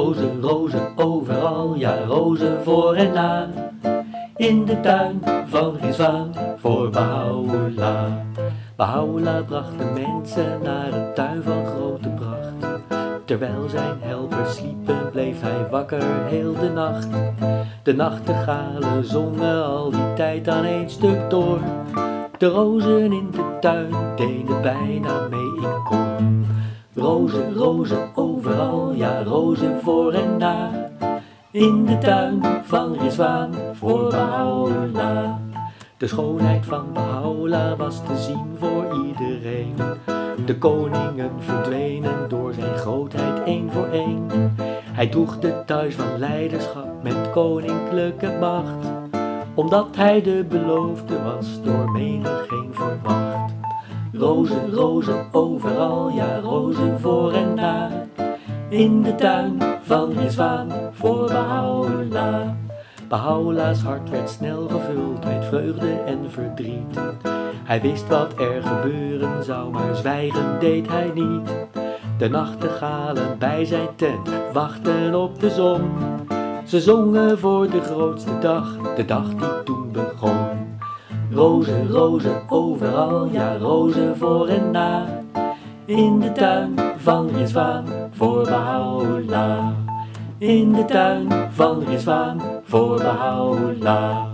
Rozen, rozen overal, ja rozen voor en na. In de tuin van Rizwan voor Baha'u'llah. Baha'u'llah bracht de mensen naar een tuin van grote pracht. Terwijl zijn helpers sliepen bleef hij wakker heel de nacht. De nachtegalen zongen al die tijd aan één stuk door. De rozen in de tuin deden bijna mee in koor. Rozen, rozen overal, ja rozen voor en na. In de tuin van Rizwan voor Baha'u'llah. De schoonheid van Baha'u'llah was te zien voor iedereen. De koningen verdwenen door zijn grootheid één voor één. Hij droeg de thuis van leiderschap met koninklijke macht. Omdat hij de beloofde was, door menigeen verwacht. Rozen, rozen overal, ja rozen voor en na. In de tuin van Rizwan voor Baha'u'llah. Baha'u'llah's hart werd snel gevuld met vreugde en verdriet. Hij wist wat er gebeuren zou, maar zwijgen deed hij niet. De nachtegalen bij zijn tent wachten op de zon. Ze zongen voor de grootste dag, de dag die toen begon. Rozen, rozen overal, ja rozen voor en na. In de tuin van Rizwan voor Baha'u'llah. In de tuin van Rizwan voor Baha'u'llah.